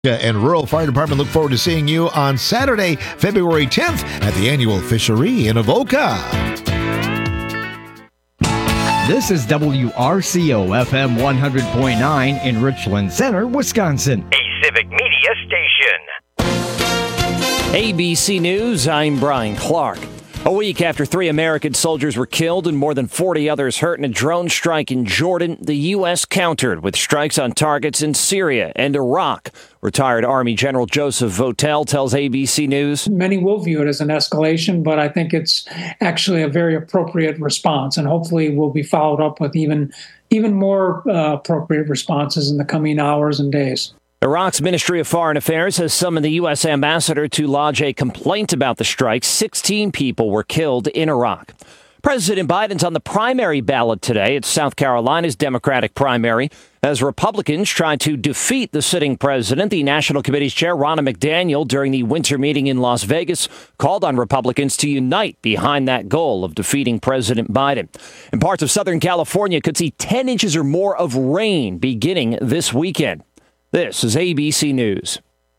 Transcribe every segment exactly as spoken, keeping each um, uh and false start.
And Rural Fire Department look forward to seeing you on Saturday, February tenth at the annual Fishery in Avoca. This is W R C O F M one hundred point nine in Richland Center, Wisconsin. A Civic Media station. A B C News, I'm Brian Clark. A week after three American soldiers were killed and more than forty others hurt in a drone strike in Jordan, the U S countered with strikes on targets in Syria and Iraq. Retired Army General Joseph Votel tells A B C News. Many will view it as an escalation, but I think it's actually a very appropriate response, and hopefully will be followed up with even, even more uh, appropriate responses in the coming hours and days. Iraq's Ministry of Foreign Affairs has summoned the U S ambassador to lodge a complaint about the strike. sixteen people were killed in Iraq. President Biden's on the primary ballot today. It's South Carolina's Democratic primary. As Republicans try to defeat the sitting president, the National Committee's chair, Ronna McDaniel, during the winter meeting in Las Vegas, called on Republicans to unite behind that goal of defeating President Biden. And parts of Southern California could see ten inches or more of rain beginning this weekend. This is A B C News.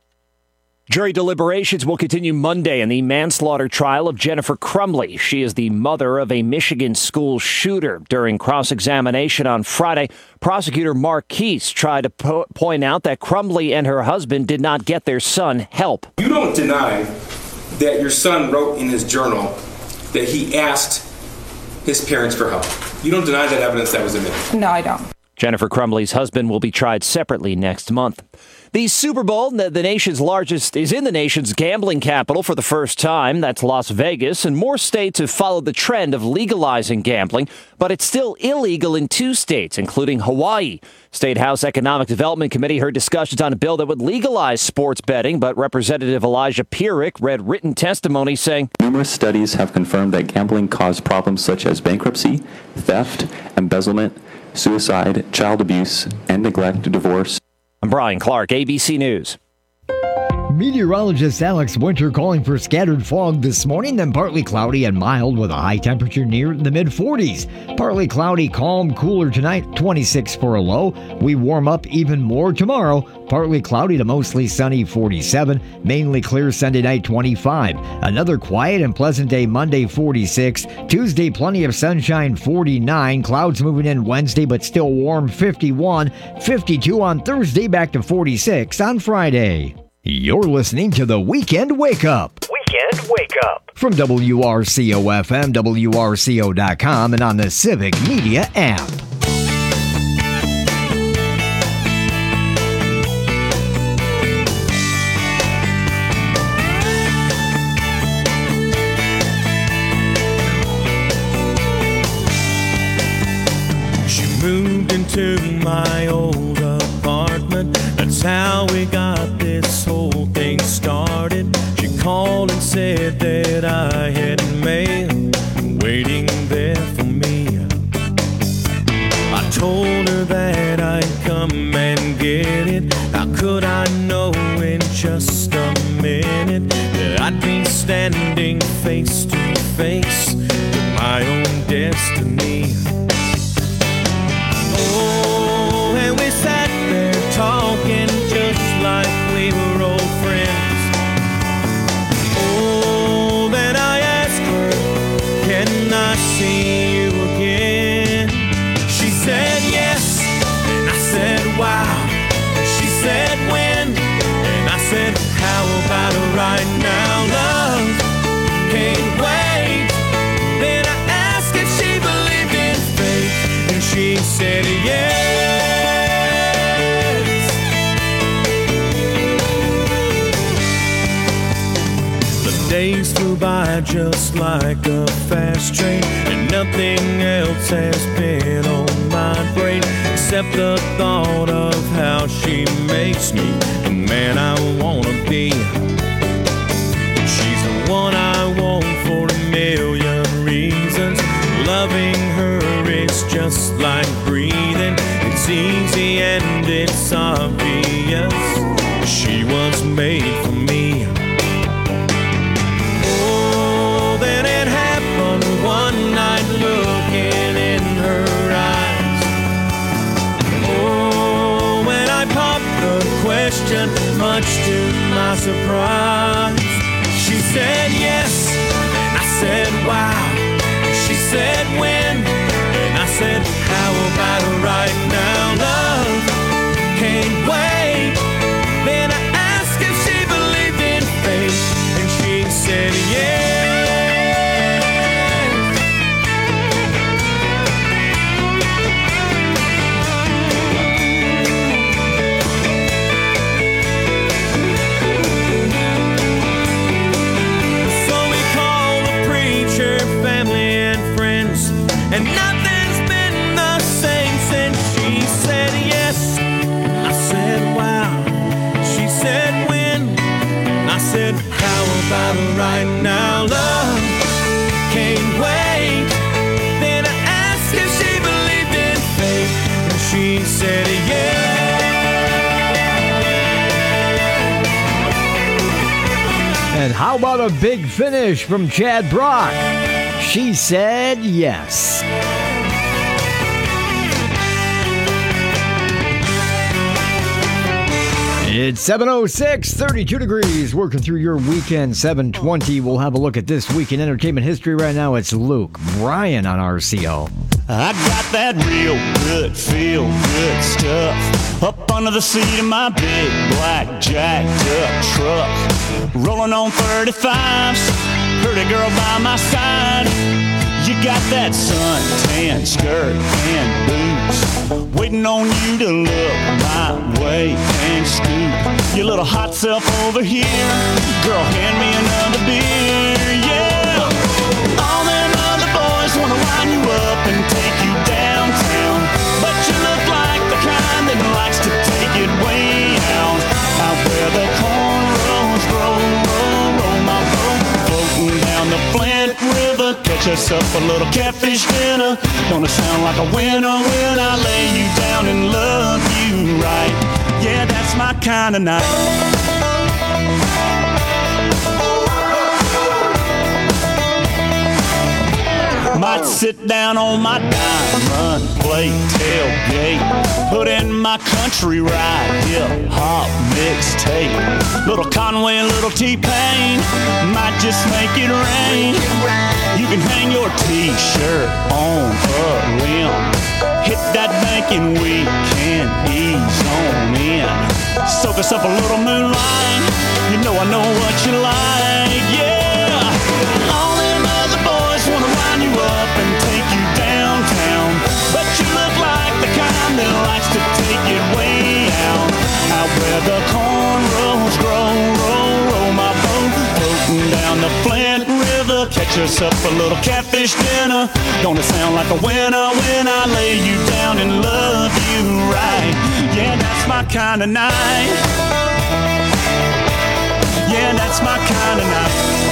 Jury deliberations will continue Monday in the manslaughter trial of Jennifer Crumbley. She is the mother of a Michigan school shooter. During cross-examination on Friday, prosecutor Mark Keese tried to po- point out that Crumbley and her husband did not get their son help. You don't deny that your son wrote in his journal that he asked his parents for help. You don't deny that evidence that was admitted. No, I don't. Jennifer Crumbley's husband will be tried separately next month. The Super Bowl, the, the nation's largest, is in the nation's gambling capital for the first time. That's Las Vegas, and more states have followed the trend of legalizing gambling, but it's still illegal in two states, including Hawaii. State House Economic Development Committee heard discussions on a bill that would legalize sports betting, but Representative Elijah Pierik read written testimony saying, numerous studies have confirmed that gambling caused problems such as bankruptcy, theft, embezzlement, suicide, child abuse, and neglect, divorce. I'm Brian Clark, A B C News. Meteorologist Alex Winter calling for scattered fog this morning, then partly cloudy and mild with a high temperature near the mid forties. Partly cloudy, calm, cooler tonight, twenty-six for a low. We warm up even more tomorrow. Partly cloudy to mostly sunny, forty-seven. Mainly clear Sunday night, twenty-five. Another quiet and pleasant day Monday, forty-six. Tuesday, plenty of sunshine, forty-nine. Clouds moving in Wednesday, but still warm, fifty-one. fifty-two on Thursday, back to forty-six on Friday. You're listening to the Weekend Wake Up. Weekend Wake Up. From W R C O F M, W R C O dot com, and on the Civic Media app. She moved into my old apartment. That's how we got this whole thing started. She called and said that I had mail waiting there for me. I told her that I'd come and get it. How could I know in just a minute that I'd be standing face to face with my own destiny? Oh, and we sat there talking just like we were old friends. Oh, then I asked her, can I see you again? She said yes, and I said wow. She said when, and I said how about right now, love? Can't wait. Then I asked if she believed in fate, and she said yes. Days flew by just like a fast train, and nothing else has been on my brain except the thought of how she makes me the man I wanna be. She's the one I want for a million reasons. Loving her is just like breathing. It's easy and it's obvious. She was made for me. Then it happened one night, looking in her eyes. Oh, when I popped the question much to my surprise. She said yes, and I said wow. She said when, and I said how about right now, love can't wait. Then I asked if she believed in fate, and she said yes. And nothing's been the same since she said yes. I said wow. She said when. I said how about right now, love can't wait. Then I asked if she believed in fate, and she said yeah. And how about a big finish from Chad Brock? She said yes. It's seven oh six, thirty-two degrees, working through your weekend, seven twenty. We'll have a look at this week in entertainment history right now. It's Luke Bryan on R C O. I got that real good, feel good stuff up under the seat of my big black jacked up truck. Rolling on thirty-fives, pretty girl by my side. You got that suntan skirt and boots, waiting on you to look my way and scoop your little hot self over here. Girl, hand me another beer, yeah. All them other boys wanna line you up and take you downtown, but you look like the kind that likes to take it way out. Out where the cornrows grow, roll, roll my boat, floating down the Flint River. Catch us up a little catfish dinner. Gonna sound like a winner when I lay you down and love you right. Yeah, that's my kind of night. Might sit down on my diamond plate tailgate, put in my country ride, hip hop mixtape. Little Conway, little T-Pain, might just make it rain. You can hang your t-shirt on a limb, hit that bank and we can ease on in. Soak us up a little moonlight, you know I know what you like, yeah. All them other boys wanna line you up and take you downtown, but you look like the kind that likes to take it way out. Out where the cornrows grow, roll, roll my boat, floating down the Flint River. Catch us up a little catfish dinner. Gonna sound like a winner when I lay you down and love you right. Yeah, that's my kind of night. Yeah, that's my kind of night.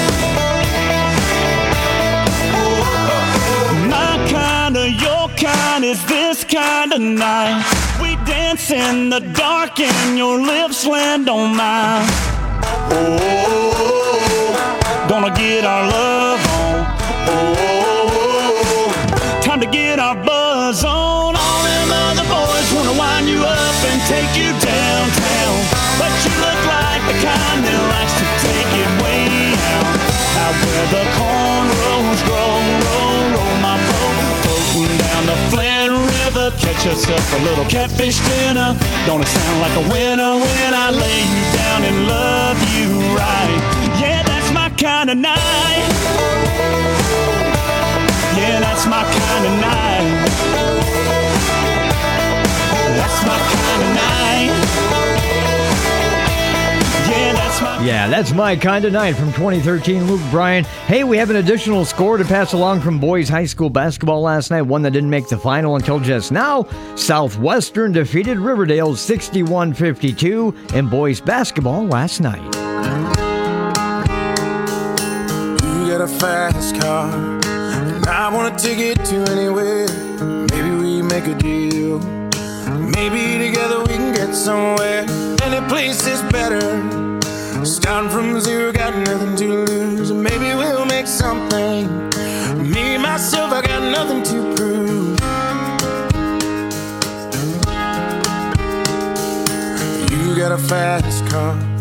My kind of, your kind is this kind of night. We dance in the dark and your lips land on mine. Oh, gonna get our love on. Oh, time to get our buzz on. All them other boys wanna wind you up and take you downtown, but you look like the kind that likes to take it way out. Out where the cornrows grow, roll, roll my boat, floating down the Flint River. Catch us up a little catfish dinner. Gonna sound like a winner when I lay you down and love you right. Yeah, that's my kind of night. Yeah, that's my kind of night. That's my kind of night. Yeah, that's my Yeah, that's my kind of night from twenty thirteen, Luke Bryan. Hey, we have an additional score to pass along from boys high school basketball last night, one that didn't make the final until just now. Southwestern defeated Riverdale sixty-one fifty-two in boys basketball last night. You got a fast car, and I want to take it to anywhere. Maybe we make a deal. Maybe together we can get somewhere. Any place is better. Starting from zero, got nothing to lose. Maybe we'll make something. Me, myself, I got nothing to prove. You got a fast car,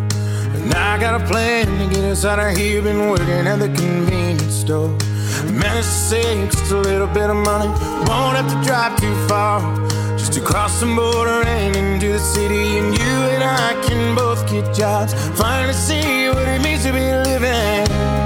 And I got a plan to get us out of here. Been working at the convenience store. Managed to save just a little bit of money. Won't have to drive too far, just to cross the border and into the city. And you and I can both get jobs, finally see what it means to be living.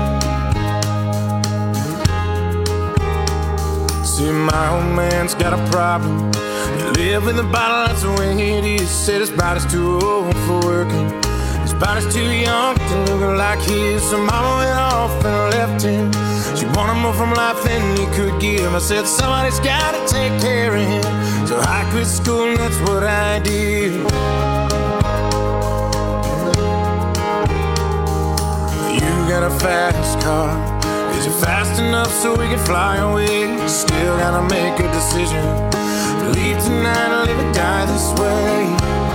See, my old man's got a problem. He live in the bottle, that's the way it is. Said his body's too old for working, his body's too young to look like his. So mama went off and left him. She wanted more from life than he could give. I said, somebody's gotta take care of him. So I quit school and that's what I did. You got a fast car. Is it fast enough so we can fly away? Still gotta make a decision. Leave tonight or live or die this way.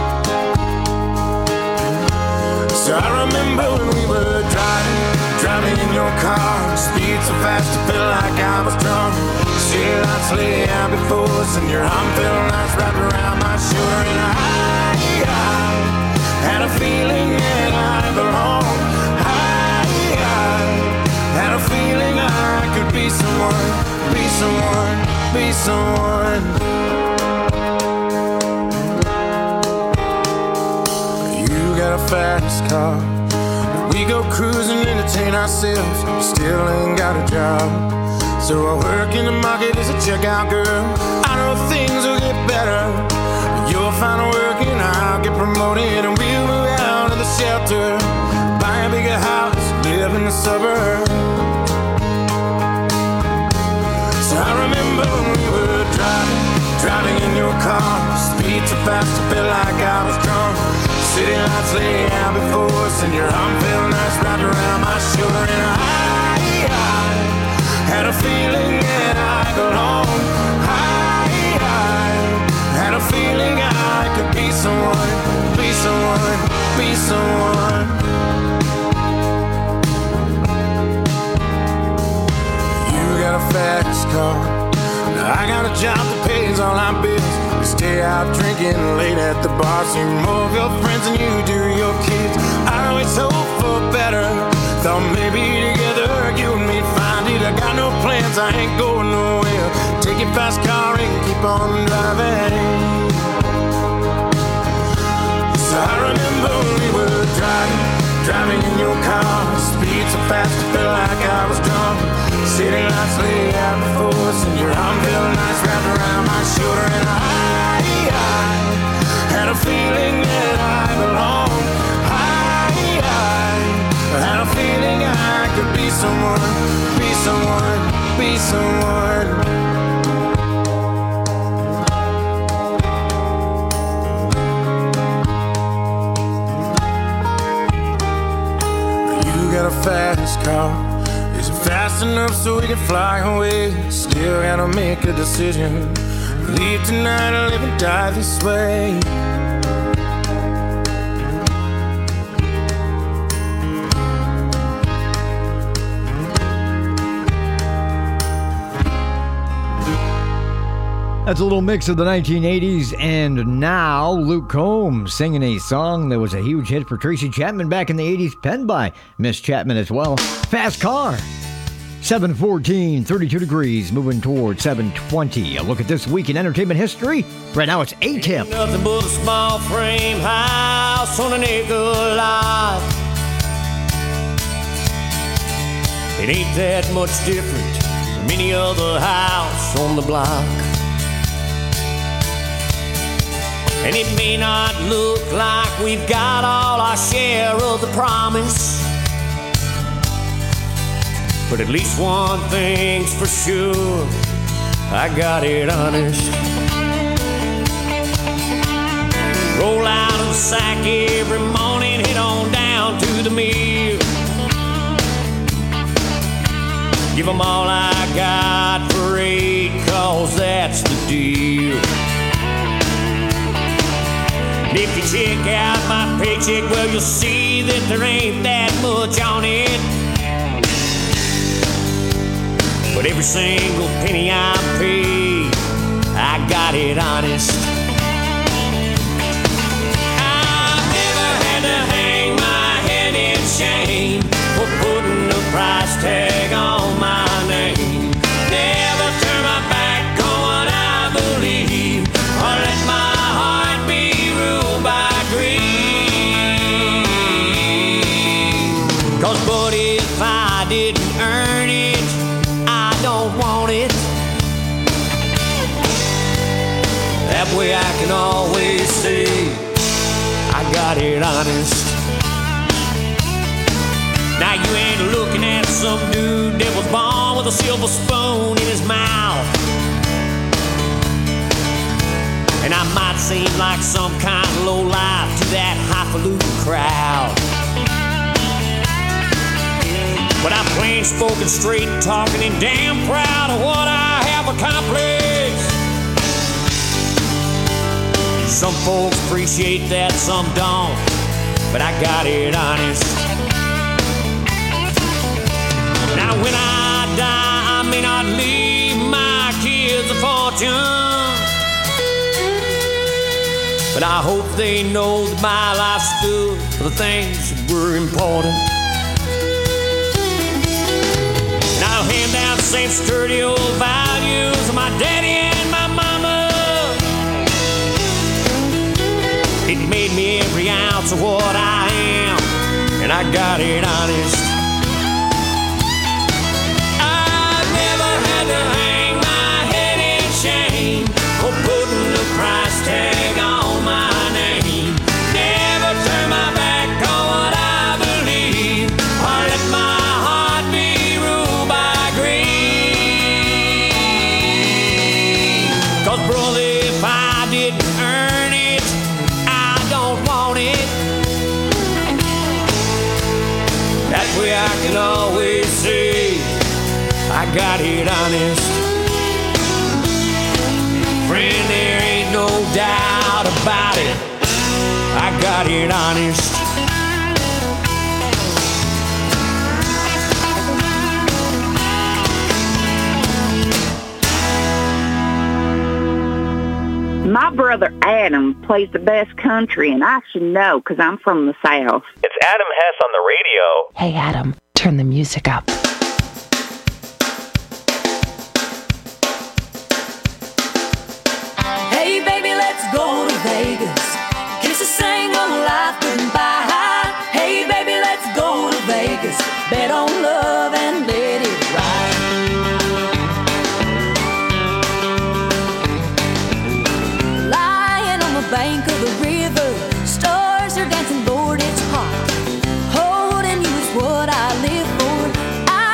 So I remember when we were driving, driving in your car. Speed so fast it felt like I was drunk. City lights lay out before us, and your arm felt nice wrapped around my shoulder. And I, I had a feeling that I belonged. I, I had a feeling I could be someone, be someone, be someone. You got a fast car. We go cruising, entertain ourselves. We still ain't got a job. So I work in the market as a checkout girl. I know things will get better. You'll find work and I'll get promoted, and we'll move out of the shelter, buy a bigger house, live in the suburbs. So I remember when we were driving, driving in your car. Speed so fast it felt like I was drunk. City lights lay out before us, and your arm felt nice wrapped around my shoulder. And I, I had a feeling that I belonged. I, I had a feeling I could be someone, be someone, be someone. You got a fast car. I got a job that pays all our bills. We stay out drinking late at the bar. See more of your friends than you do your kids. I always hope for better. Thought maybe together you and me'd find it. I got no plans, I ain't going nowhere. Take your fast car and keep on driving. So I remember when we were driving, driving in your car. Speed so fast it felt like I was drunk. City lights lay out before us, and your arm felt nice wrapped around my shoulder. And I, I had a feeling that I belonged. I, I had a feeling I could be someone, be someone, be someone. You got a fast car. Is it fast enough so we can fly away? Still gotta make a decision. Leave tonight or live and die this way. That's a little mix of the nineteen eighties and now. Luke Combs singing a song that was a huge hit for Tracy Chapman back in the eighties, penned by Miss Chapman as well. Fast Car. seven fourteen, thirty-two degrees, moving toward seven twenty. A look at this week in entertainment history. Right now it's A-Tip. Ain't nothing but a small frame house on an acre lot. It ain't that much different from any other house on the block. And it may not look like we've got all our share of the promise, but at least one thing's for sure, I got it honest. Roll out of the sack every morning, head on down to the mill. Give them all I got for eight, cause that's the deal. And if you check out my paycheck, well, you'll see that there ain't that much on it. But every single penny I paid, I got it honest. I've never had to hang my head didn't earn it, I don't want it. That way I can always say I got it honest. Now you ain't looking at some dude that was born with a silver spoon in his mouth. And I might seem like some kind of lowlife to that highfalutin crowd, but I'm plain spoken, straight talking, and damn proud of what I have accomplished. Some folks appreciate that, some don't, but I got it honest. Now when I die, I may not leave my kids a fortune, but I hope they know that my life stood for the things that were important. And I'll hand down the same sturdy old values of my daddy and my mama. It made me every ounce of what I am, and I got it honest. I never had to hang my head in shame for putting the price tag on my name. Never turn my back on what I believe, or let my heart be ruled by greed. 'Cause brother, if I didn't earn it, I don't want it. That way I can always say I got it honest. Friend, there ain't no doubt about it, I got it honest. My brother Adam plays the best country, and I should know because I'm from the South. It's Adam Hess on the radio. Hey, Adam, turn the music up. Hey, baby, let's go to Vegas. Kiss a single life goodbye. Hey, baby, let's go to Vegas. Bet on love and let it ride. Lying on the bank of the river, stars are dancing, Lord, it's hot. Holding you is what I live for. I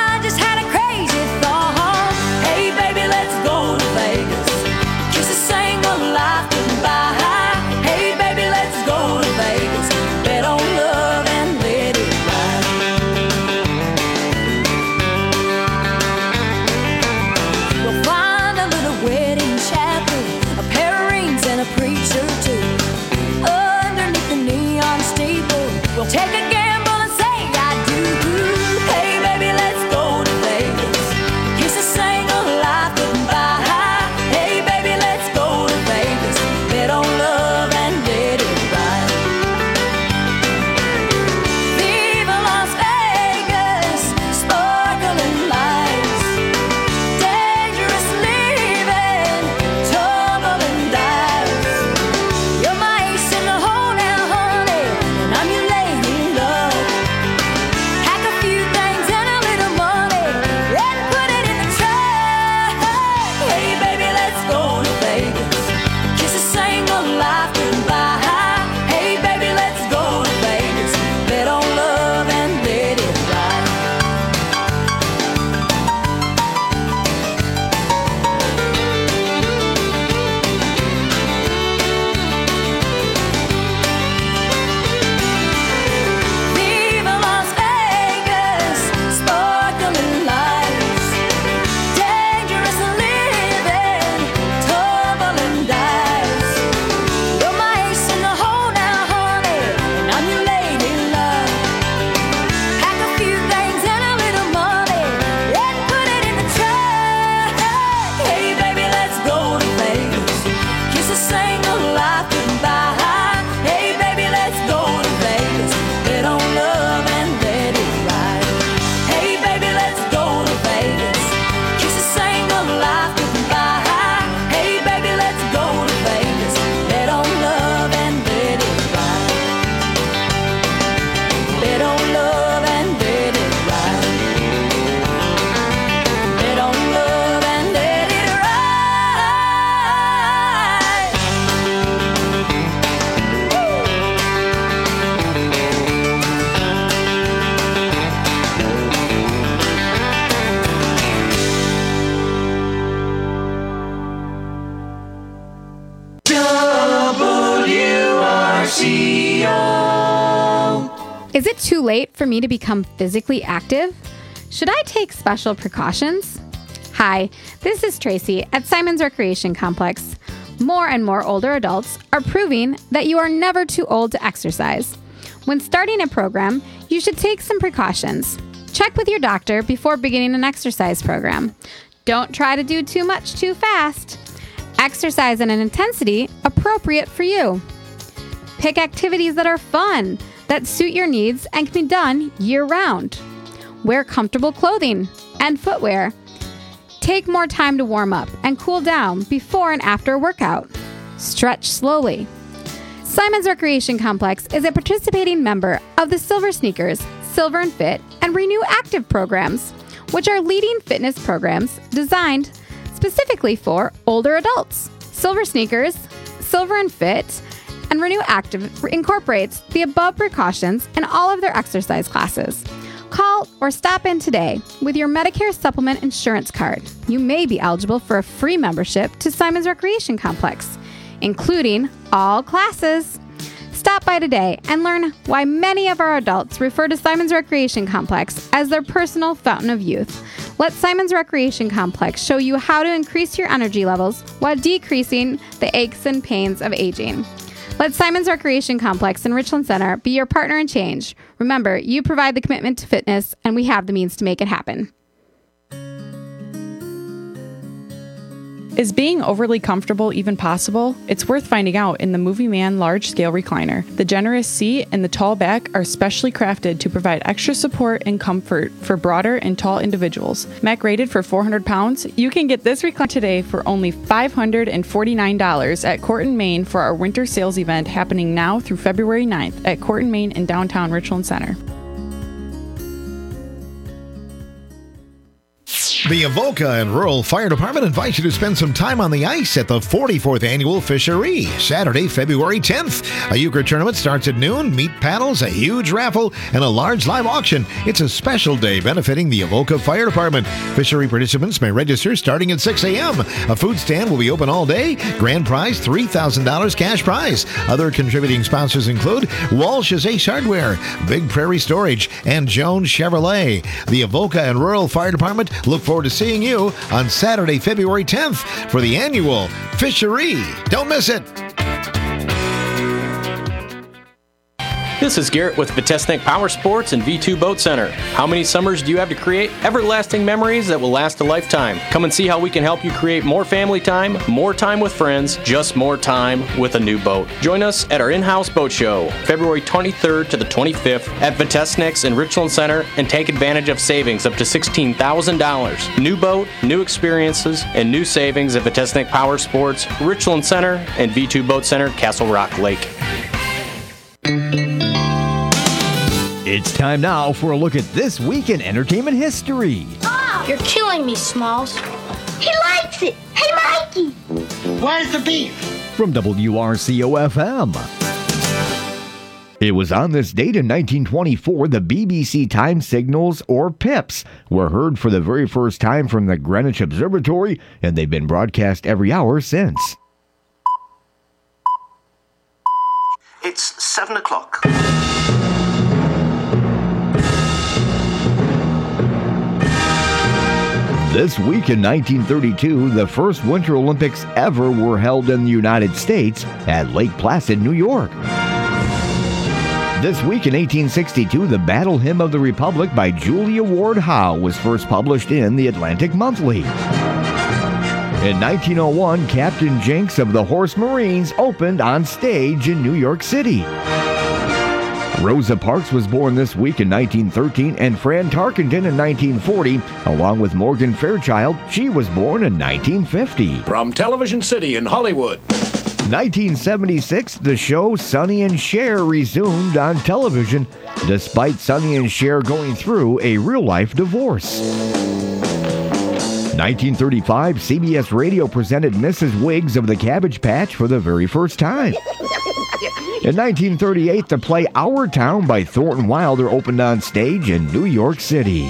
it too late for me to become physically active? Should I take special precautions? Hi, this is Tracy at Simon's Recreation Complex. More and more older adults are proving that you are never too old to exercise. When starting a program, you should take some precautions. Check with your doctor before beginning an exercise program. Don't try to do too much too fast. Exercise at an intensity appropriate for you. Pick activities that are fun, that suit your needs and can be done year-round. Wear comfortable clothing and footwear. Take more time to warm up and cool down before and after a workout. Stretch slowly. Simon's Recreation Complex is a participating member of the Silver Sneakers, Silver and Fit, and Renew Active programs, which are leading fitness programs designed specifically for older adults. Silver Sneakers, Silver and Fit, and Renew Active incorporates the above precautions in all of their exercise classes. Call or stop in today with your Medicare Supplement insurance card. You may be eligible for a free membership to Simon's Recreation Complex, including all classes. Stop by today and learn why many of our adults refer to Simon's Recreation Complex as their personal fountain of youth. Let Simon's Recreation Complex show you how to increase your energy levels while decreasing the aches and pains of aging. Let Simon's Recreation Complex in Richland Center be your partner in change. Remember, you provide the commitment to fitness, and we have the means to make it happen. Is being overly comfortable even possible? It's worth finding out in the Movie Man Large Scale Recliner. The generous seat and the tall back are specially crafted to provide extra support and comfort for broader and tall individuals. M A C rated for four hundred pounds, you can get this recliner today for only five hundred forty-nine dollars at Corton, Maine for our winter sales event happening now through February ninth at Corton, Maine in downtown Richland Center. The Avoca and Rural Fire Department invites you to spend some time on the ice at the forty-fourth Annual Fishery, Saturday, February tenth. A euchre tournament starts at noon, meat paddles, a huge raffle, and a large live auction. It's a special day benefiting the Avoca Fire Department. Fishery participants may register starting at six a.m. A food stand will be open all day. Grand prize, three thousand dollars cash prize. Other contributing sponsors include Walsh's Ace Hardware, Big Prairie Storage, and Jones Chevrolet. The Avoca and Rural Fire Department look forward to seeing you on Saturday, February tenth for the annual Fishery. Don't miss it. This is Garrett with Vitesnik Power Sports and V two Boat Center. How many summers do you have to create everlasting memories that will last a lifetime? Come and see how we can help you create more family time, more time with friends, just more time with a new boat. Join us at our in-house boat show, February twenty-third to the twenty-fifth at Vitesnik's in Richland Center, and take advantage of savings up to sixteen thousand dollars. New boat, new experiences, and new savings at Vitesnik Power Sports, Richland Center, and V two Boat Center, Castle Rock Lake. It's time now for a look at this week in entertainment history. Oh, you're killing me, Smalls. He likes it. Hey, Mikey. Where's the beef? From W R C O F M. It was on this date in nineteen twenty-four the B B C time signals, or PIPs, were heard for the very first time from the Greenwich Observatory, and they've been broadcast every hour since. It's seven o'clock. This week in nineteen thirty-two, the first Winter Olympics ever were held in the United States at Lake Placid, New York. This week in eighteen sixty-two, the Battle Hymn of the Republic by Julia Ward Howe was first published in the Atlantic Monthly. In nineteen oh one, Captain Jinks of the Horse Marines opened on stage in New York City. Rosa Parks was born this week in nineteen thirteen, and Fran Tarkenton in nineteen forty. Along with Morgan Fairchild, she was born in nineteen fifty. From Television City in Hollywood. nineteen seventy-six, the show Sonny and Cher resumed on television, despite Sonny and Cher going through a real-life divorce. nineteen thirty-five, C B S Radio presented Missus Wiggs of the Cabbage Patch for the very first time. In nineteen thirty-eight, the play Our Town by Thornton Wilder opened on stage in New York City.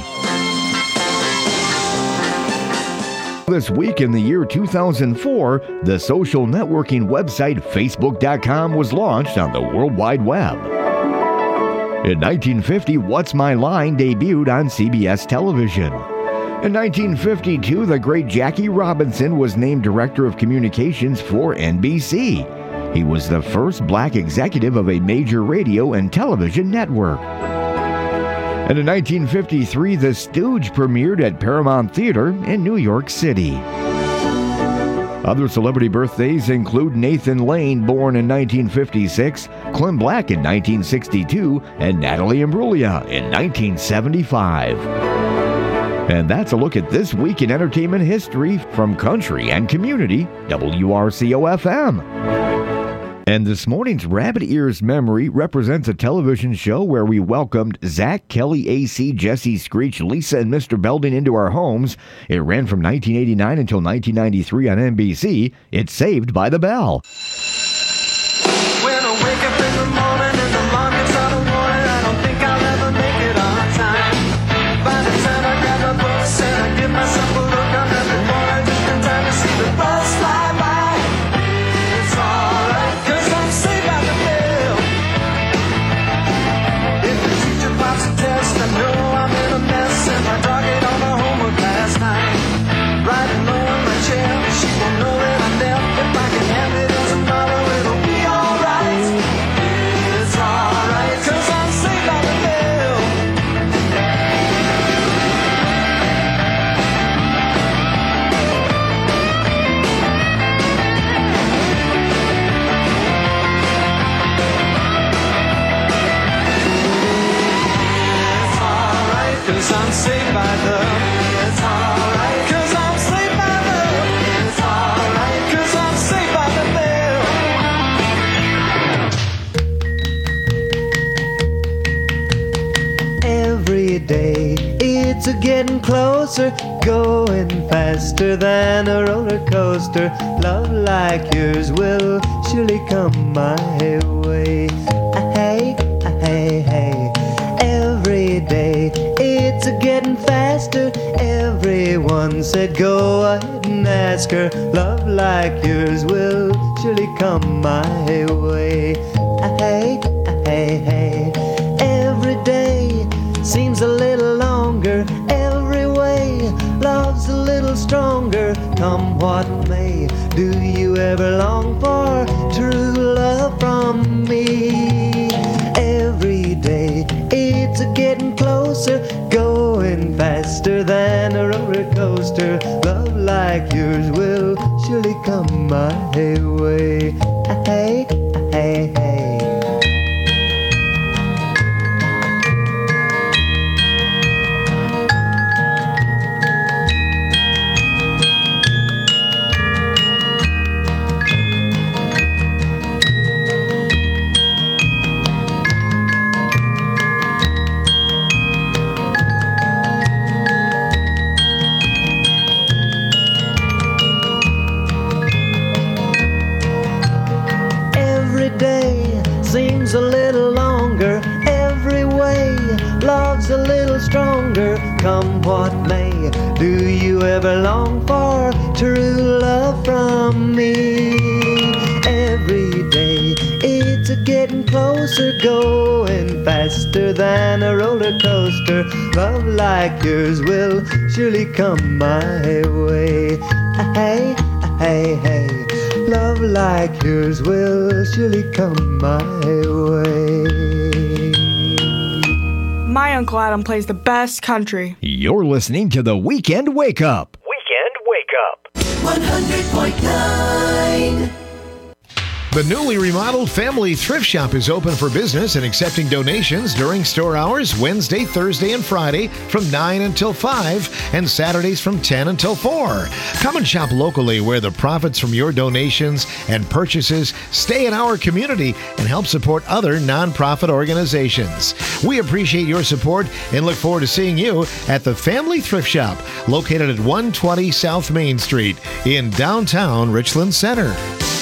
This week in the year two thousand four, the social networking website Facebook dot com was launched on the World Wide Web. In nineteen fifty, What's My Line debuted on C B S television. In nineteen fifty-two, the great Jackie Robinson was named Director of Communications for N B C. He was the first black executive of a major radio and television network. And in nineteen fifty-three, The Stooge premiered at Paramount Theater in New York City. Other celebrity birthdays include Nathan Lane, born in nineteen fifty-six, Clem Black in nineteen sixty-two, and Natalie Imbruglia in nineteen seventy-five. And that's a look at this week in entertainment history from Country and Community, W R C O F M. And this morning's Rabbit Ears Memory represents a television show where we welcomed Zach, Kelly, A C, Jesse, Screech, Lisa, and Mister Belding into our homes. It ran from nineteen eighty-nine until nineteen ninety-three on N B C. It's Saved by the Bell. When I wake up in the morning and the alarm gets out of warning, I don't think I'll ever make it on time. By the time I grab my books and I give myself a look, I'm at the corner just in time to see the bus fly by. It's alright, cause I'm saved by the bell. If the teacher pops a test, I know I'm in a mess, and my dog ate all my homework last night. Riding low in my chair, she won't know that I'm there. If I can have it as a motto, it'll be alright. It's alright, cause I'm saved by the bell. It's alright, cause I'm saved by the. It's alright, cause I'm saved by the. It's alright, cause I'm saved by the bell. Every day it's a getting closer, going faster than a roller coaster. Love like yours will surely come my way. Ah, hey, ah, hey, hey. Every day it's a getting faster. Everyone said go ahead and ask her. Love like yours will surely come my way. Ah, hey, ah, hey, hey. Every day seems a little longer. Every way love's a little stronger. Come what may, do you ever long for true love from me? Every day it's a getting closer, going faster than a roller coaster. Love like yours will surely come my way. Ah, hey, ah, hey, hey. Every day seems a little longer. Every way love's a little stronger. Come what may, do you ever long for true love from me? Every day it's a getting closer, going faster than a roller coaster. Love like yours will surely come my way. Ah, hey, ah, hey, hey. Love like yours will surely come my way. My Uncle Adam plays the best country. You're listening to the Weekend Wake Up. Weekend Wake Up. one hundred point nine. The newly remodeled Family Thrift Shop is open for business and accepting donations during store hours Wednesday, Thursday, and Friday from nine until five and Saturdays from ten until four. Come and shop locally where the profits from your donations and purchases stay in our community and help support other nonprofit organizations. We appreciate your support and look forward to seeing you at the Family Thrift Shop located at one twenty South Main Street in downtown Richland Center.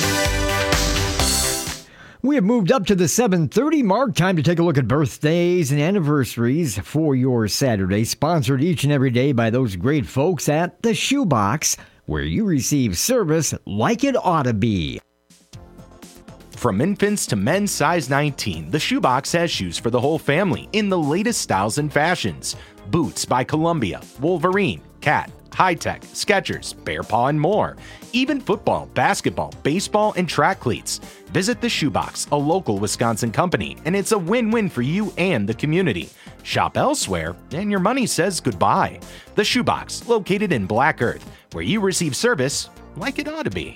We have moved up to the seven thirty mark. Time to take a look at birthdays and anniversaries for your Saturday, sponsored each and every day by those great folks at The Shoebox, where you receive service like it ought to be. From infants to men's size nineteen, the Shoebox has shoes for the whole family in the latest styles and fashions. Boots by Columbia, Wolverine, Cat, High Tech, Skechers, Bear Paw, and more. Even football, basketball, baseball, and track cleats. Visit the Shoebox, a local Wisconsin company, and it's a win-win for you and the community. Shop elsewhere, and your money says goodbye. The Shoebox, located in Black Earth, where you receive service like it ought to be.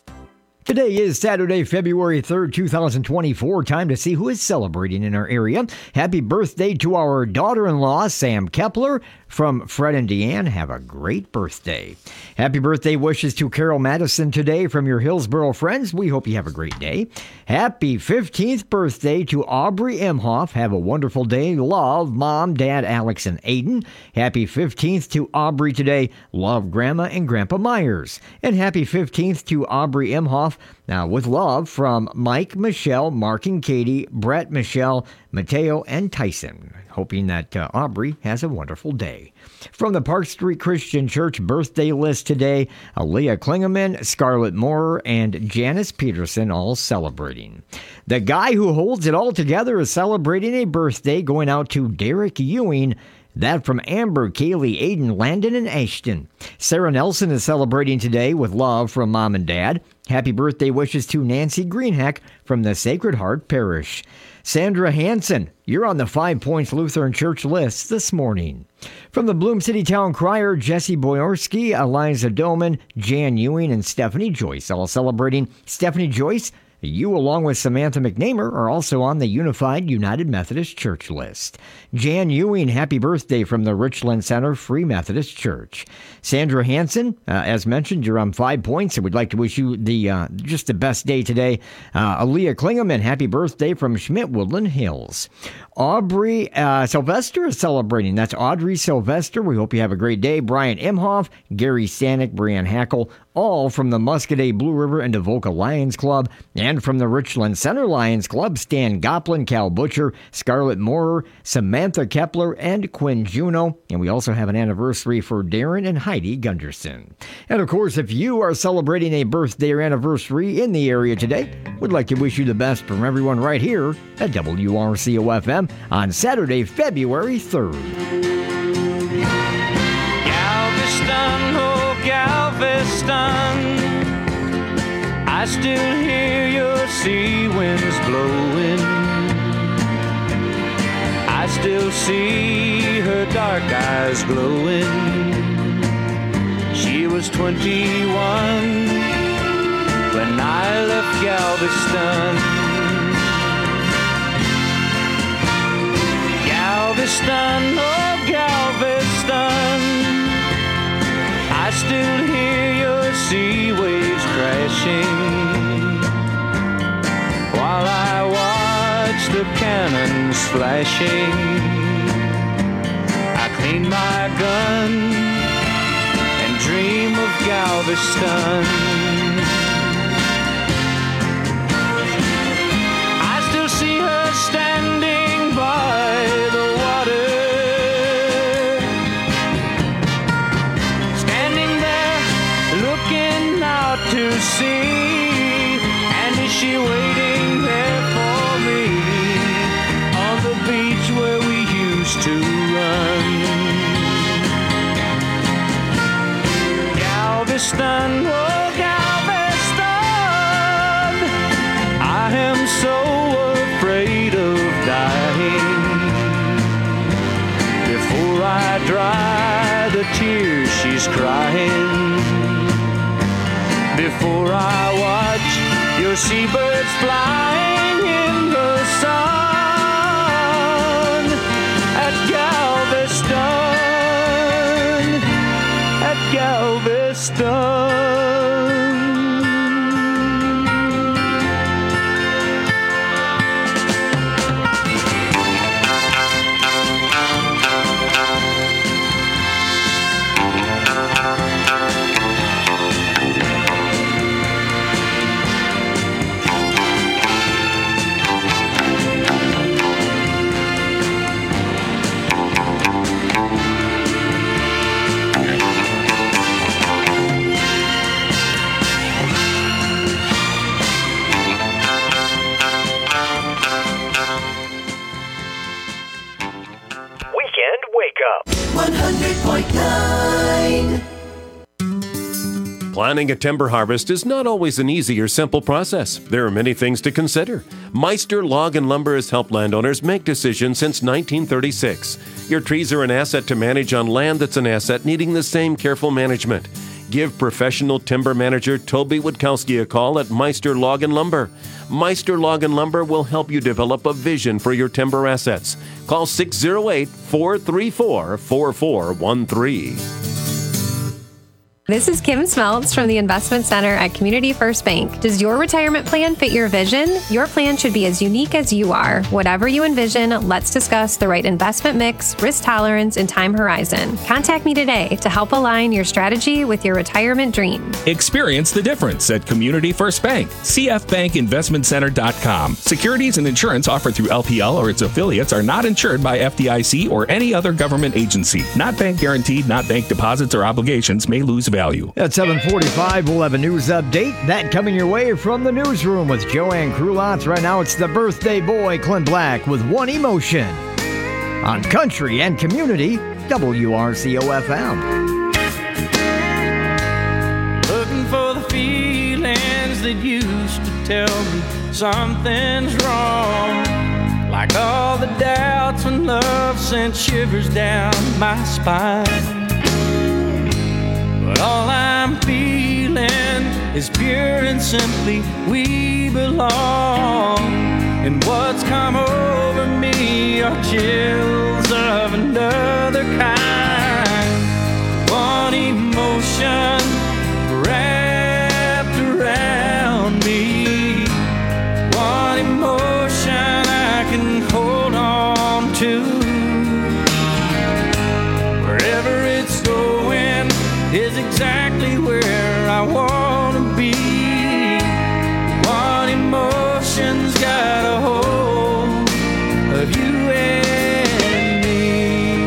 Today is Saturday, February third, two thousand twenty-four. Time to see who is celebrating in our area. Happy birthday to our daughter-in-law, Sam Kepler, from Fred and Deanne. Have a great birthday. Happy birthday wishes to Carol Madison today from your Hillsboro friends. We hope you have a great day. Happy fifteenth birthday to Aubrey Imhoff. Have a wonderful day. Love, Mom, Dad, Alex, and Aiden. Happy fifteenth to Aubrey today. Love, Grandma and Grandpa Myers. And happy fifteenth to Aubrey Imhoff. Now, with love from Mike, Michelle, Mark and Katie, Brett, Michelle, Mateo, and Tyson. Hoping that uh, Aubrey has a wonderful day. From the Park Street Christian Church birthday list today, Aaliyah Klingeman, Scarlett Moore, and Janice Peterson all celebrating. The guy who holds it all together is celebrating a birthday, going out to Derek Ewing. That from Amber, Kaylee, Aiden, Landon, and Ashton. Sarah Nelson is celebrating today with love from Mom and Dad. Happy birthday wishes to Nancy Greenhack from the Sacred Heart Parish. Sandra Hansen, you're on the Five Points Lutheran Church list this morning. From the Bloom City Town Crier, Jesse Boyorski, Eliza Doman, Jan Ewing, and Stephanie Joyce, all celebrating. Stephanie Joyce, you, along with Samantha McNamer, are also on the Unified United Methodist Church list. Jan Ewing, happy birthday from the Richland Center Free Methodist Church. Sandra Hansen, uh, as mentioned, you're on Five Points, and we'd like to wish you the uh, just the best day today. Uh, Aaliyah Klingeman, happy birthday from Schmidt Woodland Hills. Aubrey uh, Sylvester is celebrating. That's Audrey Sylvester. We hope you have a great day. Brian Imhoff, Gary Stanek, Brianne Hackle, all from the Muscadet Blue River and Avoca Lions Club. And from the Richland Center Lions Club, Stan Goplin, Cal Butcher, Scarlett Moorer, Samantha Kepler, and Quinn Juno. And we also have an anniversary for Darren and Heidi Gunderson. And of course, if you are celebrating a birthday or anniversary in the area today, we'd like to wish you the best from everyone right here at W R C O F M on Saturday, February third. Galveston, oh Galveston, I still hear your sea winds blowing. I still see her dark eyes glowing. She was twenty-one when I left Galveston. Galveston, oh Galveston, I still hear your sea waves crashing while I watch the cannons flashing. I clean my gun and dream of Galveston. I still see her standing by the water, standing there looking out to sea. And is she waiting there for me on the beach where we used to run? Galveston, oh Galveston, I am so afraid of dying before I dry the tears she's crying, before I watch your seabirds flying in the sun at Galveston, at Galveston. Weekend Wake Up. one hundred point nine. Planning a timber harvest is not always an easy or simple process. There are many things to consider. Meister Log and Lumber has helped landowners make decisions since nineteen thirty-six. Your trees are an asset to manage on land that's an asset needing the same careful management. Give professional timber manager Toby Witkowski a call at Meister Log and Lumber. Meister Log and Lumber will help you develop a vision for your timber assets. Call six oh eight, four three four, four four one three. This is Kim Smeltz from the Investment Center at Community First Bank. Does your retirement plan fit your vision? Your plan should be as unique as you are. Whatever you envision, let's discuss the right investment mix, risk tolerance, and time horizon. Contact me today to help align your strategy with your retirement dream. Experience the difference at Community First Bank. c f bank investment center dot com. Securities and insurance offered through L P L or its affiliates are not insured by F D I C or any other government agency. Not bank guaranteed, not bank deposits or obligations may lose value. At seven forty-five, we'll have a news update. That coming your way from the newsroom with Joanne Krulotz. Right now, it's the birthday boy, Clint Black, with One Emotion on Country and Community, W R C O F M. Looking for the feelings that used to tell me something's wrong. Like all the doubts when love sent shivers down my spine. But all I'm feeling is pure and simply we belong. And what's come over me are chills of another kind. One emotion wrapped around me. One emotion I can hold on to. Wherever it's going is exactly where I want to be. One emotion's got a hold of you and me.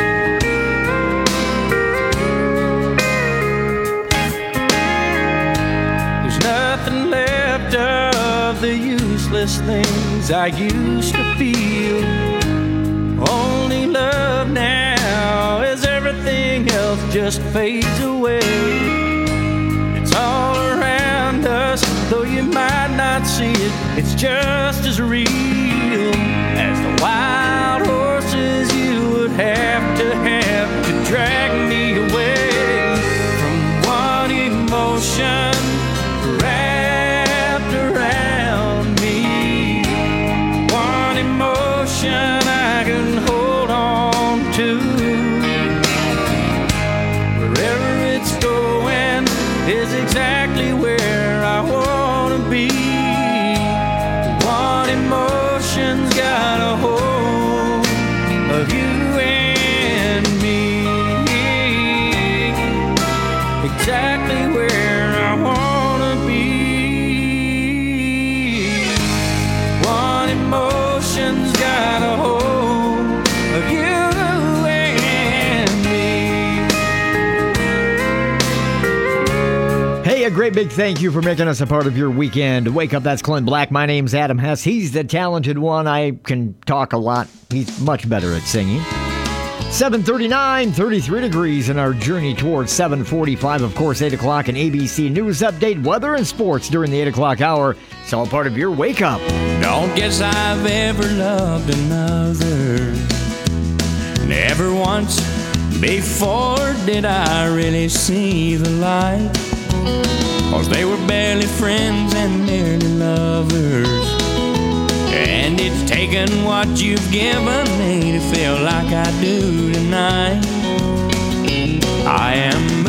There's nothing left of the useless things I used to feel. Only love now as everything else just fades away. It's all around us, though you might not see it. It's just as real as the wild horses you would have to have to drag me away from one emotion wrapped around me. One emotion I can hold on to. Is exactly where I want to be. One emotion's got a hold of you and me. Exactly where I want to be. One emotion's got a hold of you. A great big thank you for making us a part of your weekend. Wake up, that's Clint Black. My name's Adam Hess. He's the talented one. I can talk a lot. He's much better at singing. seven thirty-nine, thirty-three degrees in our journey towards seven forty-five. Of course, eight o'clock, an A B C News Update, weather and sports during the eight o'clock hour. It's all part of your wake up. Don't guess I've ever loved another. Never once before did I really see the light. Cause they were barely friends and merely lovers. And it's taken what you've given me to feel like I do tonight. I am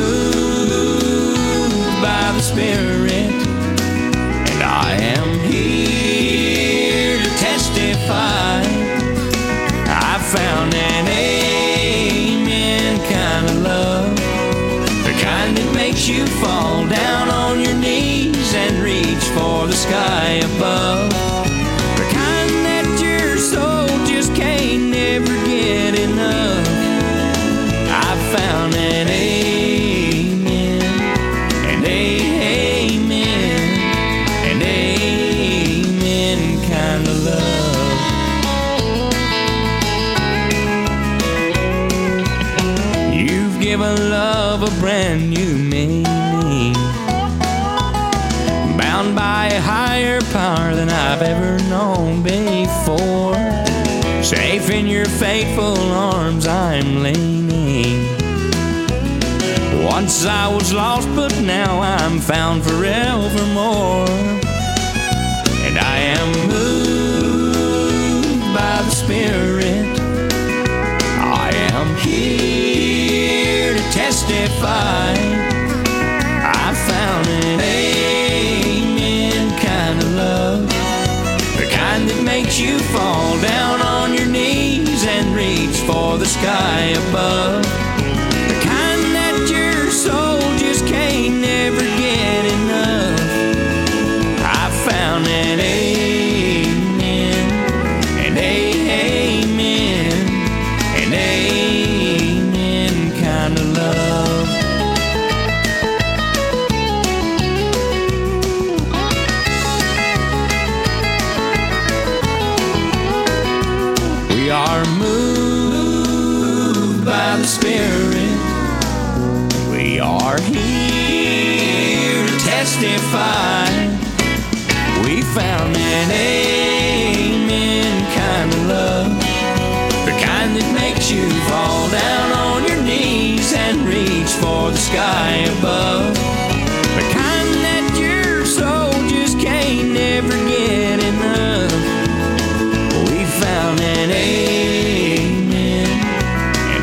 moved by the Spirit, and I am here to testify. I found an amen kind of love, the kind that makes you fall down on your knees and reach for the sky above. The kind that your soul just can't never get enough. I found an amen, an amen, an amen kind of love. give a love a brand new meaning. Bound by a higher power than I've ever known before. Safe in your faithful arms I'm leaning. Once I was lost, but now I'm found forevermore. And I am moved by the Spirit. I am here to testify. I found an amen kind of love, the kind that makes you fall down on your knees and reach for the sky above, the kind that your soul just can't never get enough. I found an amen, an amen, an amen kind of love. We are moved by the Spirit. We are here to testify. We found an amen kind of love, the kind that makes you fall down on your knees and reach for the sky above, the kind that your soul just can't never get enough. We found an amen, an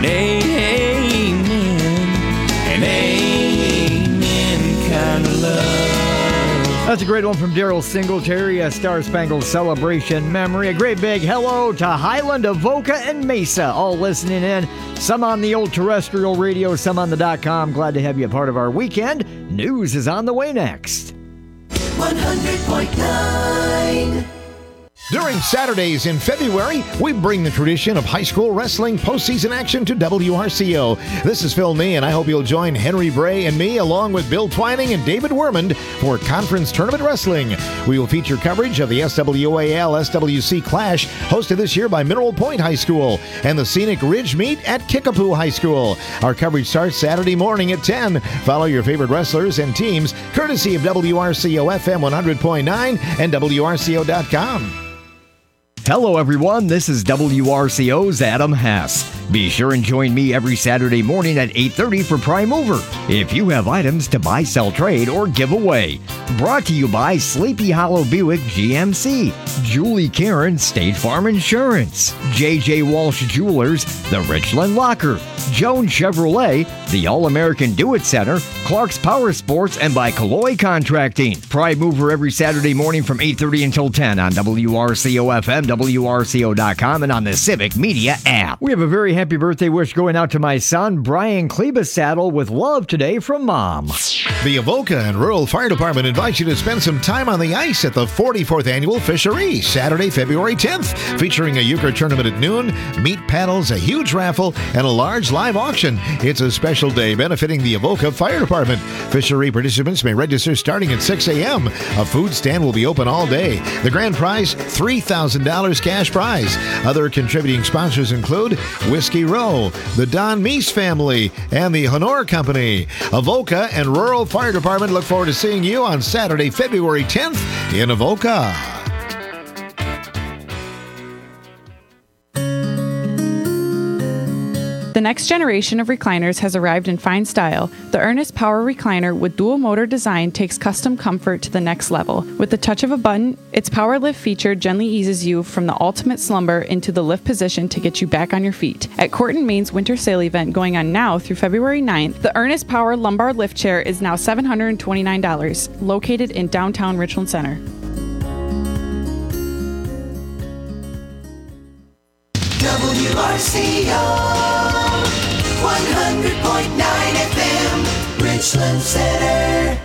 amen, an amen kind of love. That's a great one from Daryl Singletary, a Star Spangled Celebration memory. A great big hello to Highland, Avoca, and Mesa, all listening in. Some on the old terrestrial radio, some on the dot com. Glad to have you a part of our weekend. News is on the way next. one hundred point nine. During Saturdays in February, we bring the tradition of high school wrestling postseason action to W R C O. This is Phil Nee, and I hope you'll join Henry Bray and me, along with Bill Twining and David Wermond, for Conference Tournament Wrestling. We will feature coverage of the S W A L S W C Clash, hosted this year by Mineral Point High School, and the Scenic Ridge Meet at Kickapoo High School. Our coverage starts Saturday morning at ten. Follow your favorite wrestlers and teams, courtesy of W R C O F M one hundred point nine and W R C O dot com. Hello, everyone. This is W R C O's Adam Hess. Be sure and join me every Saturday morning at eight thirty for Prime Mover. If you have items to buy, sell, trade, or give away. Brought to you by Sleepy Hollow Buick G M C, Julie Karen State Farm Insurance, J J Walsh Jewelers, The Richland Locker, Jones Chevrolet, the All-American Do-It Center, Clark's Power Sports, and by Calloy Contracting. Prime Mover every Saturday morning from eight thirty until ten on W R C O F M, W R C O dot com, and on the Civic Media app. We have a very happy birthday wish going out to my son, Brian Klebasaddle, with love today from Mom. The Avoca and Rural Fire Department invites you to spend some time on the ice at the forty-fourth Annual Fishery, Saturday, February tenth, featuring a euchre tournament at noon, meat paddles, a huge raffle, and a large live auction. It's a special day benefiting the Avoca Fire Department. Fishery participants may register starting at six a.m. A food stand will be open all day. The grand prize, three thousand dollars cash prize. Other contributing sponsors include Whiskey Row, the Don Meese family, and the Honor Company. Avoca and Rural Fire Department look forward to seeing you on Saturday, February tenth in Avoca. The next generation of recliners has arrived in fine style. The Ernest Power Recliner with dual motor design takes custom comfort to the next level. With the touch of a button, its power lift feature gently eases you from the ultimate slumber into the lift position to get you back on your feet. At Court and Main's winter sale event going on now through February ninth, the Ernest Power Lumbar Lift Chair is now seven hundred twenty-nine dollars, located in downtown Richland Center. W R C O one hundred point nine F M, Richland Center.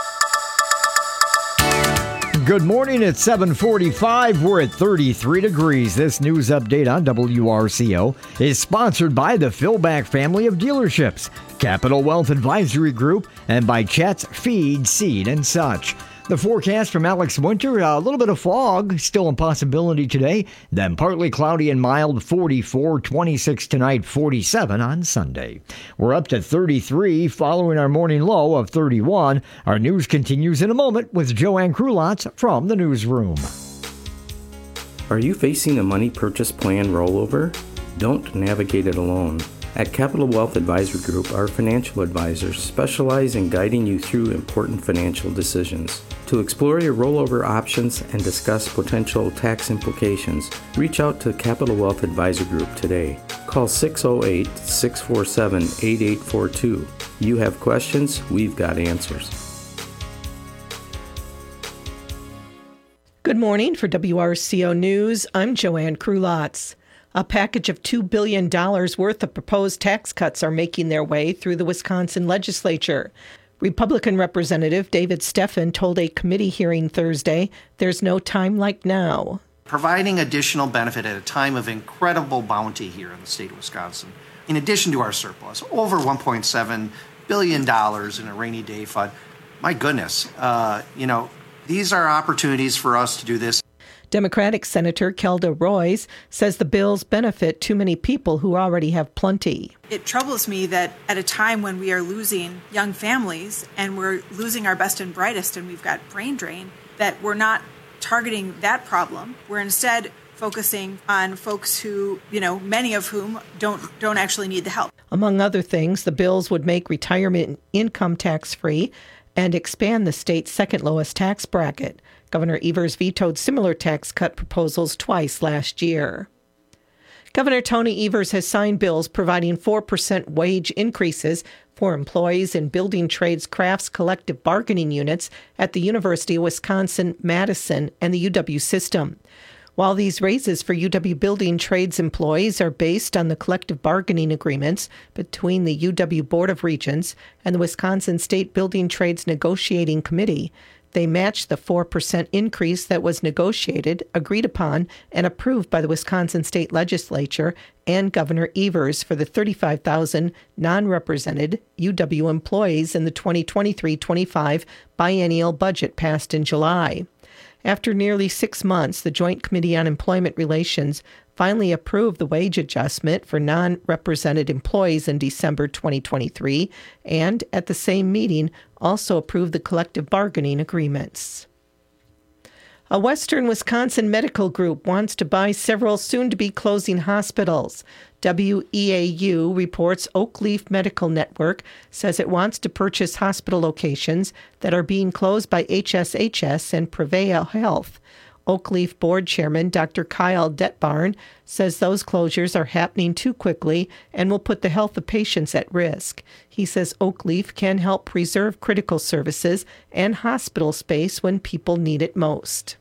Good morning. It's seven forty-five. We're at thirty-three degrees. This news update on W R C O is sponsored by the Philback family of dealerships, Capital Wealth Advisory Group, and by Chet's Feed, Seed, and Such. The forecast from Alex Winter, a little bit of fog, still a possibility today. Then partly cloudy and mild, forty-four, twenty-six tonight, forty-seven on Sunday. We're up to thirty-three following our morning low of thirty-one. Our news continues in a moment with Joanne Krulotz from the newsroom. Are you facing a money purchase plan rollover? Don't navigate it alone. At Capital Wealth Advisory Group, our financial advisors specialize in guiding you through important financial decisions. To explore your rollover options and discuss potential tax implications, reach out to Capital Wealth Advisory Group today. Call six oh eight, six four seven, eight eight four two. You have questions, we've got answers. Good morning. For W R C O News, I'm Joanne Krulotz. A package of two billion dollars worth of proposed tax cuts are making their way through the Wisconsin legislature. Republican Representative David Steffen told a committee hearing Thursday, there's no time like now. Providing additional benefit at a time of incredible bounty here in the state of Wisconsin, in addition to our surplus, over one point seven billion dollars in a rainy day fund. My goodness, uh, you know, these are opportunities for us to do this. Democratic Senator Kelda Roys says the bills benefit too many people who already have plenty. It troubles me that at a time when we are losing young families and we're losing our best and brightest and we've got brain drain, that we're not targeting that problem. We're instead focusing on folks who, you know, many of whom don't don't actually need the help. Among other things, the bills would make retirement income tax-free and expand the state's second lowest tax bracket. Governor Evers vetoed similar tax cut proposals twice last year. Governor Tony Evers has signed bills providing four percent wage increases for employees in building trades crafts collective bargaining units at the University of Wisconsin-Madison and the U W system. While these raises for U W building trades employees are based on the collective bargaining agreements between the U W Board of Regents and the Wisconsin State Building Trades Negotiating Committee, they match the four percent increase that was negotiated, agreed upon, and approved by the Wisconsin State Legislature and Governor Evers for the thirty-five thousand non-represented U W employees in the twenty twenty-three twenty-five biennial budget passed in July. After nearly six months, the Joint Committee on Employment Relations finally approved the wage adjustment for non-represented employees in December twenty twenty-three and, at the same meeting, also approved the collective bargaining agreements. A Western Wisconsin medical group wants to buy several soon-to-be closing hospitals. W E A U reports Oakleaf Medical Network says it wants to purchase hospital locations that are being closed by H S H S and Prevea Health. Oakleaf Board Chairman Doctor Kyle Detbarn says those closures are happening too quickly and will put the health of patients at risk. He says Oakleaf can help preserve critical services and hospital space when people need it most.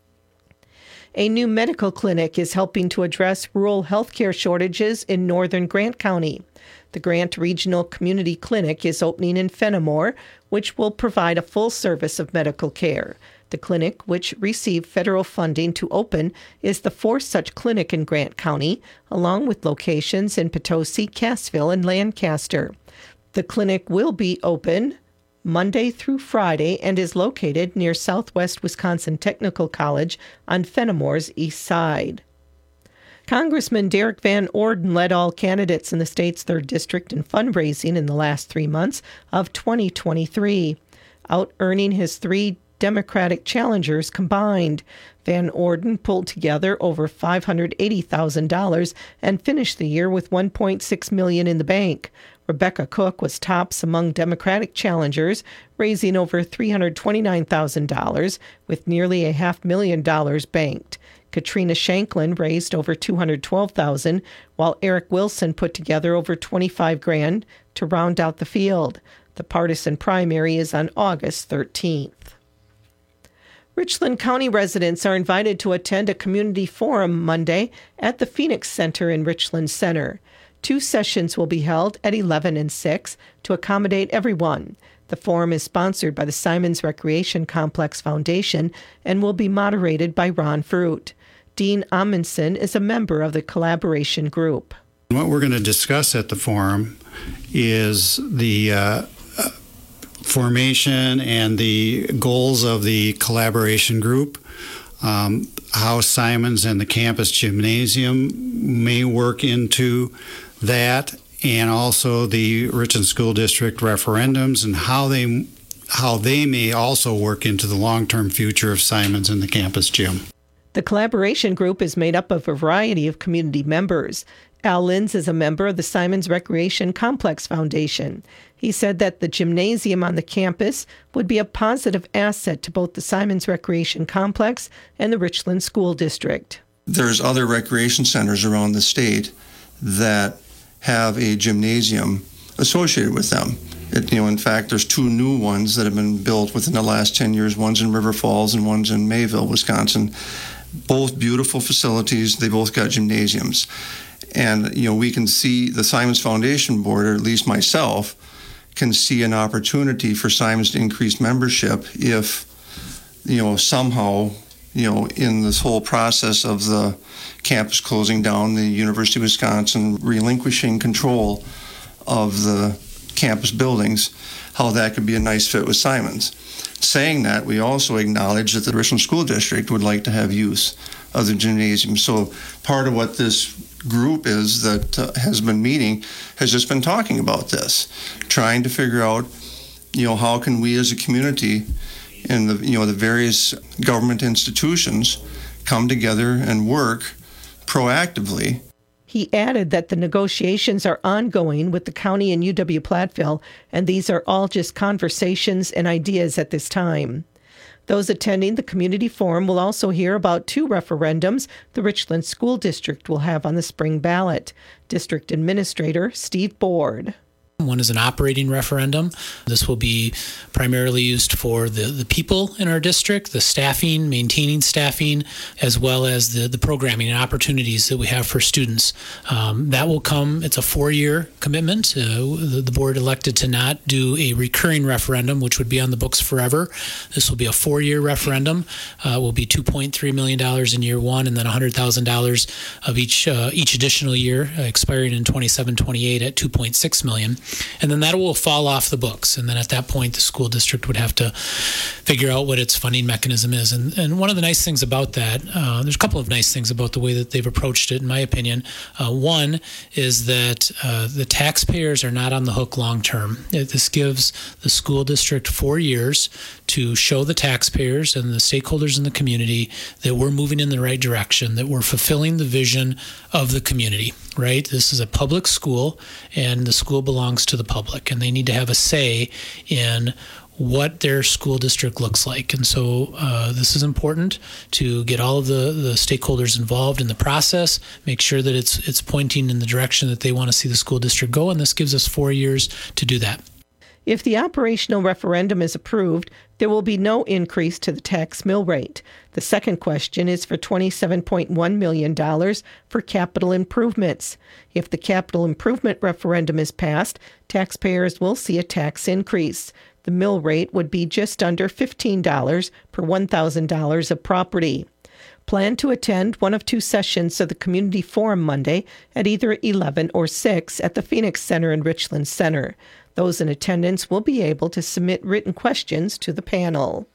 A new medical clinic is helping to address rural health care shortages in northern Grant County. The Grant Regional Community Clinic is opening in Fenimore, which will provide a full service of medical care. The clinic, which received federal funding to open, is the fourth such clinic in Grant County, along with locations in Potosi, Cassville, and Lancaster. The clinic will be open Monday through Friday and is located near Southwest Wisconsin Technical College on Fenimore's east side. Congressman Derek Van Orden led all candidates in the state's third district in fundraising in the last three months of twenty twenty-three, out-earning his three Democratic challengers combined. Van Orden pulled together over five hundred eighty thousand dollars and finished the year with one point six million dollars in the bank. Rebecca Cook was tops among Democratic challengers, raising over three hundred twenty-nine thousand dollars with nearly a half million dollars banked. Katrina Shanklin raised over two hundred twelve thousand dollars, while Eric Wilson put together over twenty-five grand to round out the field. The partisan primary is on August thirteenth. Richland County residents are invited to attend a community forum Monday at the Phoenix Center in Richland Center. Two sessions will be held at eleven and six to accommodate everyone. The forum is sponsored by the Simons Recreation Complex Foundation and will be moderated by Ron Fruit. Dean Amundsen is a member of the collaboration group. What we're going to discuss at the forum is the uh, formation and the goals of the collaboration group, um, how Simons and the campus gymnasium may work into that, and also the Richland School District referendums and how they how they may also work into the long-term future of Simons and the campus gym. The collaboration group is made up of a variety of community members. Al Linz is a member of the Simons Recreation Complex Foundation. He said that the gymnasium on the campus would be a positive asset to both the Simons Recreation Complex and the Richland School District. There's other recreation centers around the state that have a gymnasium associated with them. It, you know, in fact, there's two new ones that have been built within the last ten years. One's in River Falls and one's in Mayville, Wisconsin. Both beautiful facilities. They both got gymnasiums. And, you know, we can see the Simons Foundation Board, or at least myself, can see an opportunity for Simons to increase membership if, you know, somehow, you know, in this whole process of the campus closing down, the University of Wisconsin relinquishing control of the campus buildings, how that could be a nice fit with Simons. Saying that, we also acknowledge that the Richland School District would like to have use of the gymnasium. So part of what this group is that uh, has been meeting has just been talking about this, trying to figure out, you know, how can we as a community and the, you know, the various government institutions come together and work proactively. He added that the negotiations are ongoing with the county and U W-Platteville, and these are all just conversations and ideas at this time. Those attending the community forum will also hear about two referendums the Richland School District will have on the spring ballot. District Administrator Steve Board. One is an operating referendum. This will be primarily used for the, the people in our district, the staffing, maintaining staffing, as well as the, the programming and opportunities that we have for students. Um, that will come, it's a four-year commitment. Uh, the, the board elected to not do a recurring referendum, which would be on the books forever. This will be a four-year referendum. Uh, will be two point three million dollars in year one and then one hundred thousand dollars of each uh, each additional year, uh, expiring in twenty-seven twenty-eight at two point six million dollars. And then that will fall off the books. And then at that point, the school district would have to figure out what its funding mechanism is. And, and one of the nice things about that, uh, there's a couple of nice things about the way that they've approached it, in my opinion. Uh, one is that uh, the taxpayers are not on the hook long term. This gives the school district four years to show the taxpayers and the stakeholders in the community that we're moving in the right direction, that we're fulfilling the vision of the community, right? This is a public school, and the school belongs to the public, and they need to have a say in what their school district looks like. And so uh, this is important to get all of the, the stakeholders involved in the process, make sure that it's it's pointing in the direction that they want to see the school district go, and this gives us four years to do that. If the operational referendum is approved, there will be no increase to the tax mill rate. The second question is for twenty-seven point one million dollars for capital improvements. If the capital improvement referendum is passed, taxpayers will see a tax increase. The mill rate would be just under fifteen dollars per one thousand dollars of property. Plan to attend one of two sessions of the Community Forum Monday at either eleven or six at the Phoenix Center and Richland Center. Those in attendance will be able to submit written questions to the panel.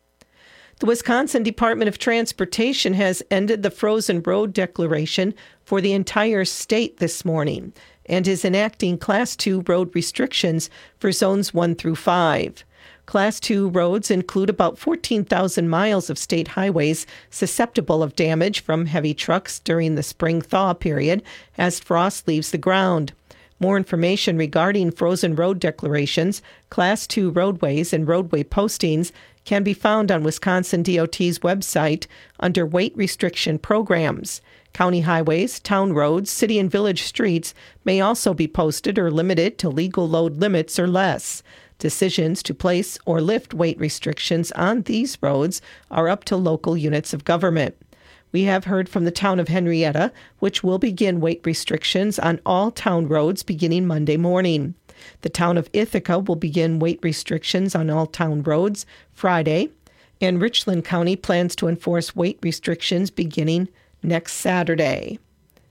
The Wisconsin Department of Transportation has ended the frozen road declaration for the entire state this morning and is enacting Class two road restrictions for zones one through five. Class two roads include about fourteen thousand miles of state highways susceptible of damage from heavy trucks during the spring thaw period as frost leaves the ground. More information regarding frozen road declarations, Class two roadways, and roadway postings can be found on Wisconsin D O T's website under Weight Restriction Programs. County highways, town roads, city and village streets may also be posted or limited to legal load limits or less. Decisions to place or lift weight restrictions on these roads are up to local units of government. We have heard from the town of Henrietta, which will begin weight restrictions on all town roads beginning Monday morning. The town of Ithaca will begin weight restrictions on all town roads Friday, and Richland County plans to enforce weight restrictions beginning next Saturday.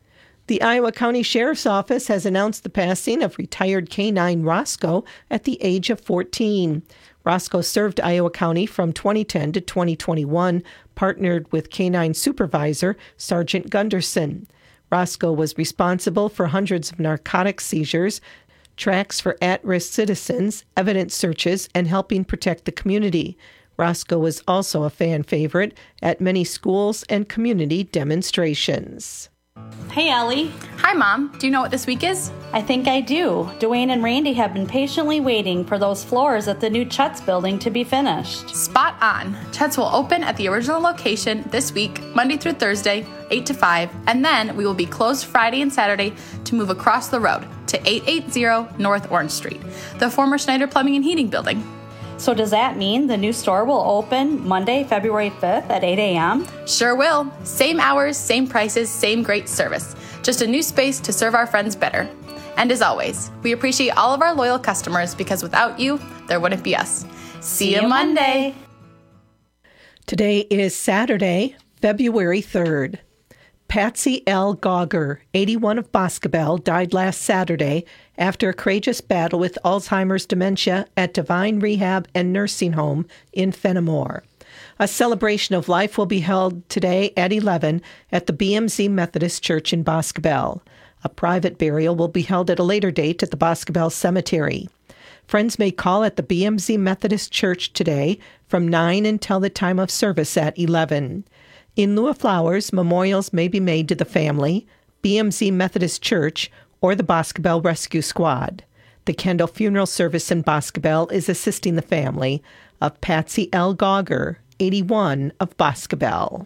The Iowa County Sheriff's Office has announced the passing of retired K nine Roscoe at the age of fourteen. Roscoe served Iowa County from twenty ten to twenty twenty-one, partnered with K nine Supervisor Sergeant Gunderson. Roscoe was responsible for hundreds of narcotic seizures, tracks for at-risk citizens, evidence searches, and helping protect the community. Roscoe was also a fan favorite at many schools and community demonstrations. Hey, Ellie. Hi, Mom. Do you know what this week is? I think I do. Dwayne and Randy have been patiently waiting for those floors at the new Chet's building to be finished. Spot on. Chet's will open at the original location this week, Monday through Thursday, eight to five, and then we will be closed Friday and Saturday to move across the road to eight eighty North Orange Street, the former Schneider Plumbing and Heating building. So does that mean the new store will open Monday, February fifth at eight a.m.? Sure will. Same hours, same prices, same great service. Just a new space to serve our friends better. And as always, we appreciate all of our loyal customers because without you, there wouldn't be us. See, See you Monday. Today is Saturday, February third. Patsy L. Gauger, eighty-one, of Boscobel, died last Saturday after a courageous battle with Alzheimer's dementia at Divine Rehab and Nursing Home in Fenimore. A celebration of life will be held today at eleven at the B M Z Methodist Church in Boscobel. A private burial will be held at a later date at the Boscobel Cemetery. Friends may call at the B M Z Methodist Church today from nine until the time of service at eleven. In lieu of flowers, memorials may be made to the family, B M Z Methodist Church, or the Boscobel Rescue Squad. The Kendall Funeral Service in Boscobel is assisting the family of Patsy L. Gauger, eighty-one, of Boscobel.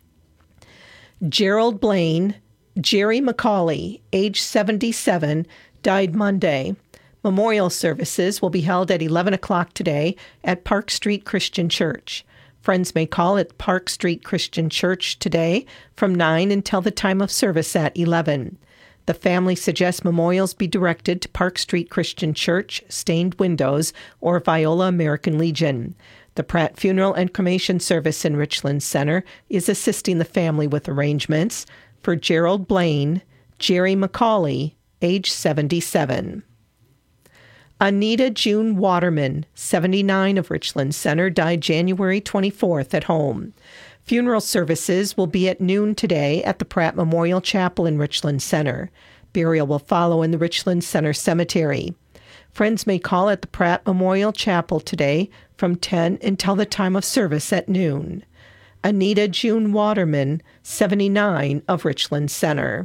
Gerald Blaine, Jerry McCauley, age seventy-seven, died Monday. Memorial services will be held at eleven o'clock today at Park Street Christian Church. Friends may call at Park Street Christian Church today from nine until the time of service at eleven. The family suggests memorials be directed to Park Street Christian Church, Stained Windows, or Viola American Legion. The Pratt Funeral and Cremation Service in Richland Center is assisting the family with arrangements for Gerald Blaine, Jerry McCauley, age seventy-seven. Anita June Waterman, seventy-nine, of Richland Center, died January twenty-fourth at home. Funeral services will be at noon today at the Pratt Memorial Chapel in Richland Center. Burial will follow in the Richland Center Cemetery. Friends may call at the Pratt Memorial Chapel today from ten until the time of service at noon. Anita June Waterman, seventy-nine, of Richland Center.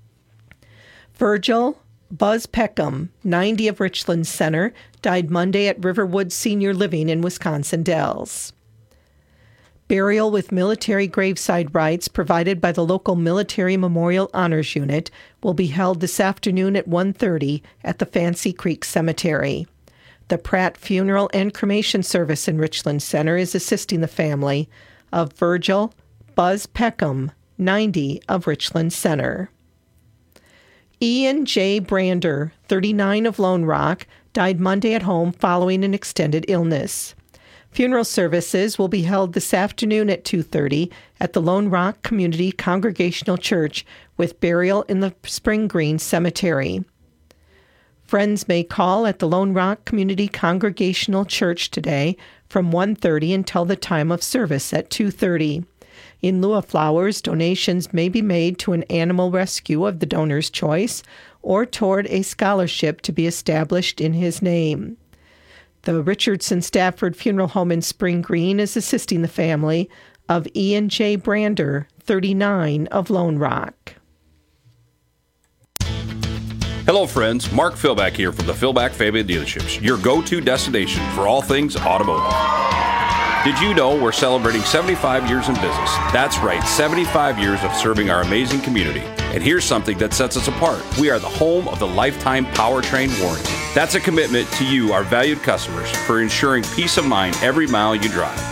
Virgil Buzz Peckham, ninety, of Richland Center, died Monday at Riverwood Senior Living in Wisconsin Dells. Burial with military graveside rites provided by the local Military Memorial Honors Unit will be held this afternoon at one thirty at the Fancy Creek Cemetery. The Pratt Funeral and Cremation Service in Richland Center is assisting the family of Virgil Buzz Peckham, ninety, of Richland Center. Ian J. Brander, thirty-nine, of Lone Rock, died Monday at home following an extended illness. Funeral services will be held this afternoon at two thirty at the Lone Rock Community Congregational Church with burial in the Spring Green Cemetery. Friends may call at the Lone Rock Community Congregational Church today from one thirty until the time of service at two thirty. In lieu of flowers, donations may be made to an animal rescue of the donor's choice or toward a scholarship to be established in his name. The Richardson Stafford Funeral Home in Spring Green is assisting the family of Ian J. Brander, thirty-nine, of Lone Rock. Hello friends, Mark Philback here from the Philback Fabia Dealerships, your go-to destination for all things automotive. Did you know we're celebrating seventy-five years in business? That's right, seventy-five years of serving our amazing community. And here's something that sets us apart. We are the home of the lifetime powertrain warranty. That's a commitment to you, our valued customers, for ensuring peace of mind every mile you drive.